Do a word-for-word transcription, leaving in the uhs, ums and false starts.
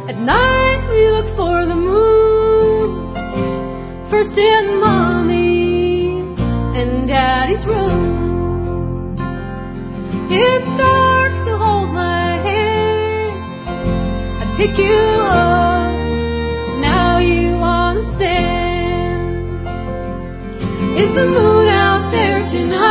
At night we look for the moon, first in Mommy and Daddy's room. It starts to hold my hand, I'd pick you up, now you understand. Is the moon out there tonight?